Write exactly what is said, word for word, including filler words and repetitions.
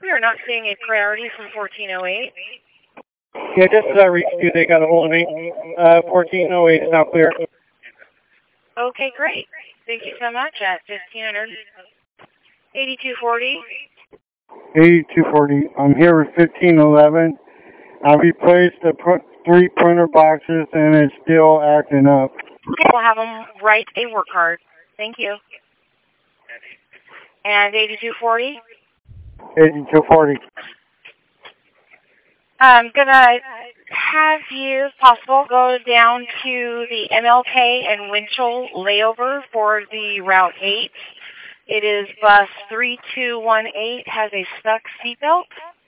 we are not seeing a priority from fourteen oh eight. Yeah, just as I reached you, they got a hold of me. Uh, fourteen oh eight is now clear. Okay, great. Thank you so much at fifteen hundred. eighty-two forty. eighty-two forty. I'm here with fifteen eleven. I replaced the pr three printer boxes and it's still acting up. Okay, we'll have them write a work card. Thank you. And eighty-two forty? eighty-two forty. I'm going to have you, if possible, go down to the M L K and Winchell layover for the Route eight. It is bus three two one eight, has a stuck seatbelt.